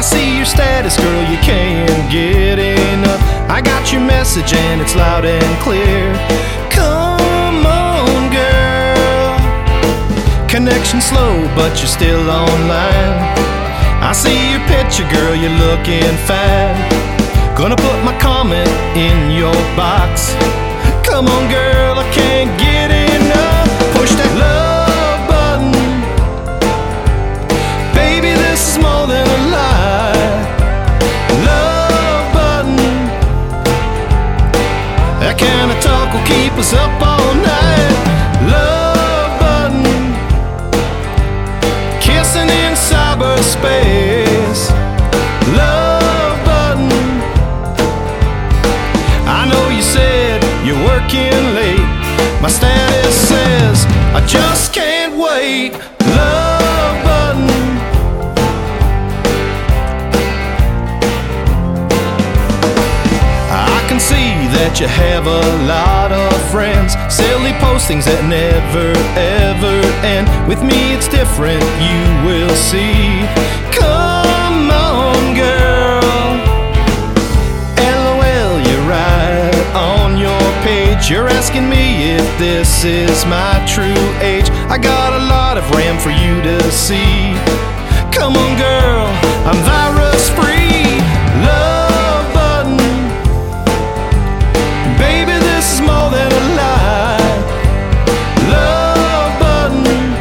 see your status, girl, you can't get enough. I got your message and it's loud and clear. Come on, girl. Connection slow, but you're still online. I see your picture, girl, you're looking fine. Gonna put my comment in your box. Come on, girl, I can't get enough. Push that love button. Baby, this is more than a lie. Love button. That kind of talk will keep us up all night. Love button. Kissing in cyberspace. Love button. I know you said you're working late. My status says I just can't wait. Love button. I can see that you have a lot of friends, silly postings that never ever end. With me it's different, you will see. Come on, girl. LOL, you're right on your page. You're asking me if this is my true age. I got a lot of RAM for you to see. Come on, girl, I'm virus free. Love button. Baby, this is more than a lie. Love button.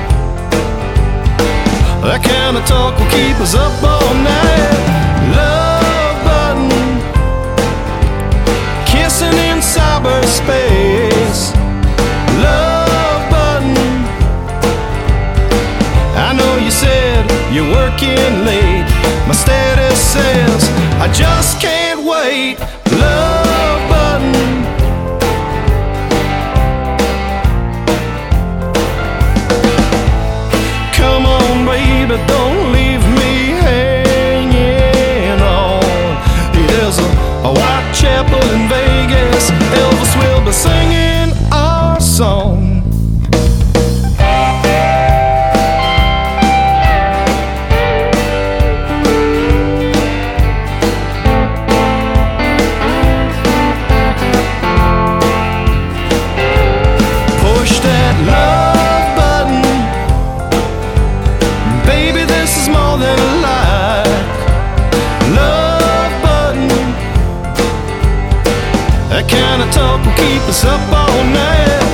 That kind of talk will keep us up all night. Love button. Kissing in cyberspace. Love button. I know you said you're working late. My status says I just can't wait. Love button. Come on, baby, don't leave me hanging on. There's a Whitechapel in Vegas. Elvis will be singing our song. Push that love button. Baby, this is more than a lie. Love button. That kind of talk will keep us up all night.